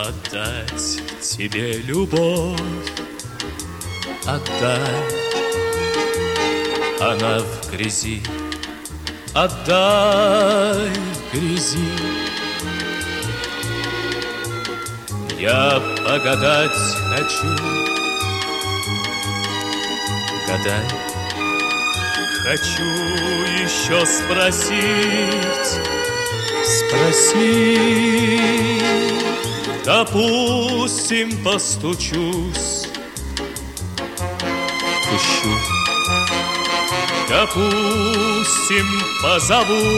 отдать тебе любовь, отдай. Она в грязи, отдай в грязи. Я погадать хочу, гадай. Хочу еще спросить, допустим, постучусь, пущу. Допустим, позову,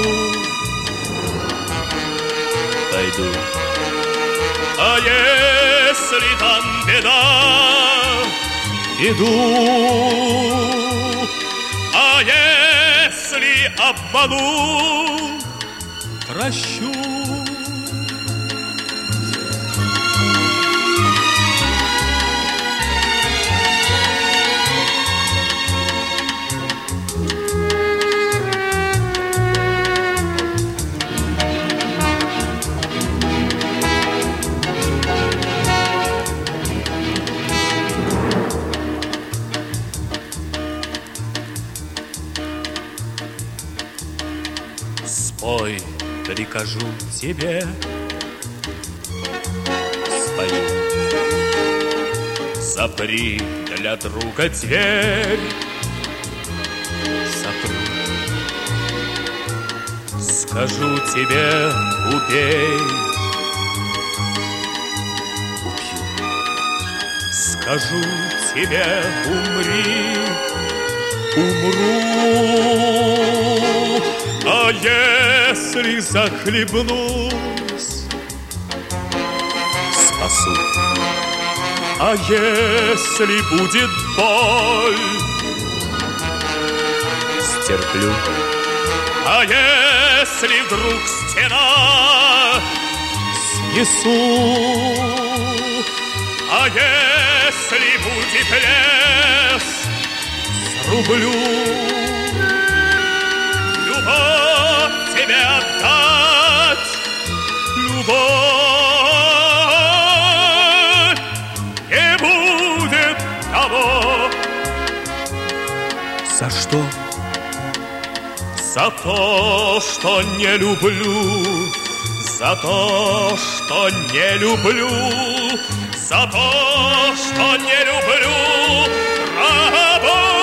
пойду. А если там беда, иду. А если обману, прощу. Спой, прикажу тебе, спою. Запри для друга дверь, запру. Скажу тебе, убей, убью. Скажу тебе, умри, умру. А если захлебнусь, спасу. А если будет боль, стерплю. А если вдруг стена, снесу. А если будет лес, срублю. Любовь тебе отдать, любовь, не будет того. За что? За то, что не люблю, за то, что не люблю, за то, что не люблю рабов.